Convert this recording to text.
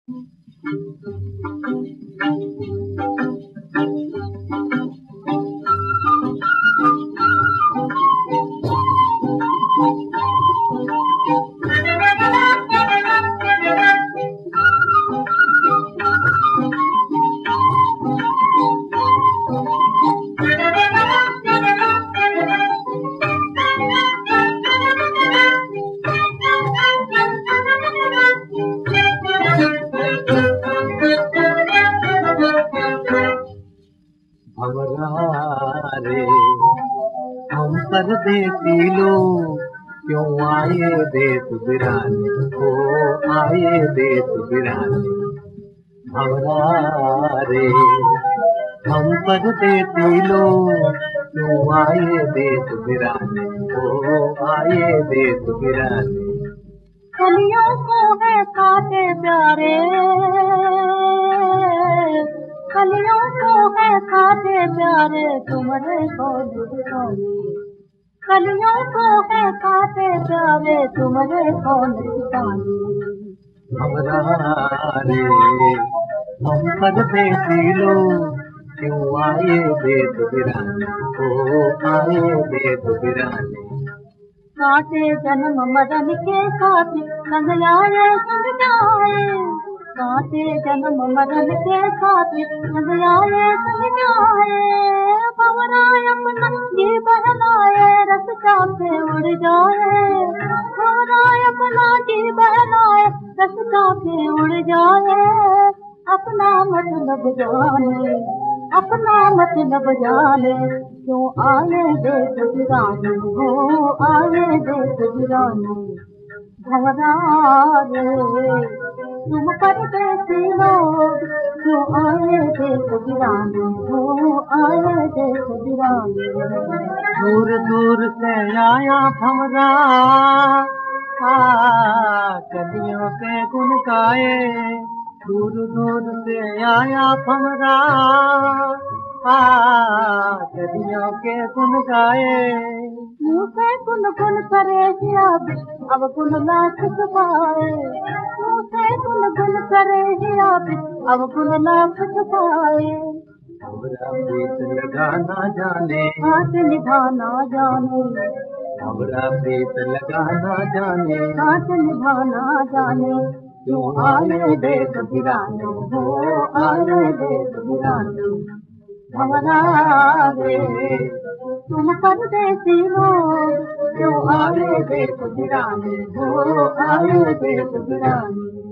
भंवरा रे हम परदेसी लोग क्यों आए देश बिराने, ओ आए देश बिराने। भंवरा रे हम परदेसी लोग क्यों आए देश बिराने, ओ आए देश बिराने। कलियों को है काटे प्यारे, कलियों को है काटे प्यारे, तुम्हारे को निशाने। कलियों को है काटे प्यारे, तुम्हारे को निशाने। भंवरा रे हम परदेसी लोग क्यों आए देश बिराने, ओ आए देश बिराने। काटे जन्म मदन के साथी संग आए संग जाए, काटे जन्म मदन के साथी संग आए संग जाए। भंवरा अपना जी बहलाए रास्ता से उड़ जाए, भंवरा अपना जी बहलाए रास्ता से उड़ जाए। अपना मतलब जाने, अपना मतलब जाने, क्यों आए देश बिराने, हो आए देश बिराने। भंवरा रे तुम परदेसी लोग क्यों आए देश बिराने, हो आए देश बिराने। दूर दूर से आया भंवरा, कलियों के गुन गाए। दूर दूर से आया भंवरा, कलियों के गुन गाए। मुँह से गुन गुन करे अब गुन लाख छुपाए, मुँह से गुन गुन करे अब गुन लाख छुपाए। भंवरा प्रीत लगा ना जाने, हाथ निभाना जाने, भंवरा प्रीत लगा ना जाने। हाथ निभाना जाने, क्यों आए देश बिराने, हो आए देश बिराने। भंवरा रे तुम परदेसी लोग क्यों आए देश बिराने, हो आए देश बिराने।